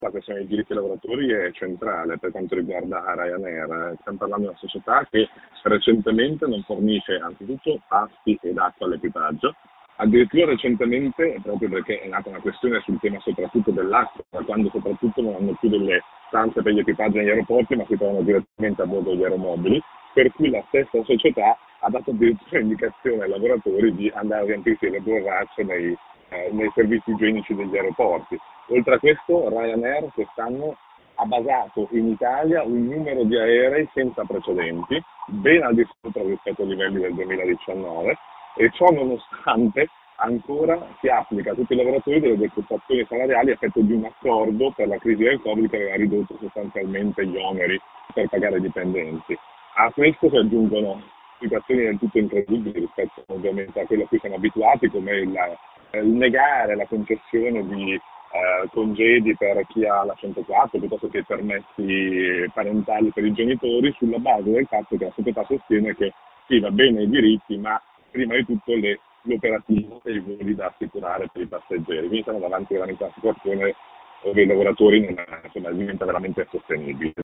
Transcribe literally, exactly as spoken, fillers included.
La questione dei diritti dei lavoratori è centrale per quanto riguarda Ryanair. Stiamo parlando di una società che recentemente non fornisce anzitutto pasti ed acqua all'equipaggio, addirittura recentemente, proprio perché è nata una questione sul tema soprattutto dell'acqua, quando soprattutto non hanno più delle stanze per gli equipaggi negli aeroporti, ma si trovano direttamente a bordo degli aeromobili, per cui la stessa società ha dato addirittura indicazione ai lavoratori di andare a riempirsi le borracce nei, eh, nei servizi igienici degli aeroporti. Oltre a questo, Ryanair quest'anno ha basato in Italia un numero di aerei senza precedenti, ben al di sopra rispetto ai livelli del duemiladiciannove, e ciò nonostante ancora si applica a tutti i lavoratori delle decurtazioni salariali a effetto di un accordo per la crisi del Covid che aveva ridotto sostanzialmente gli oneri per pagare i dipendenti. A questo si aggiungono situazioni del tutto incredibili rispetto ovviamente a quello a cui siamo abituati, come il, il negare la concessione di eh, congedi per chi ha la centoquattro piuttosto che permessi parentali per i genitori, sulla base del fatto che la società sostiene che sì, va bene i diritti, ma prima di tutto le, l'operativo e i voli da assicurare per i passeggeri. Quindi siamo davanti veramente a una situazione dove i lavoratori non, insomma, diventa veramente sostenibile.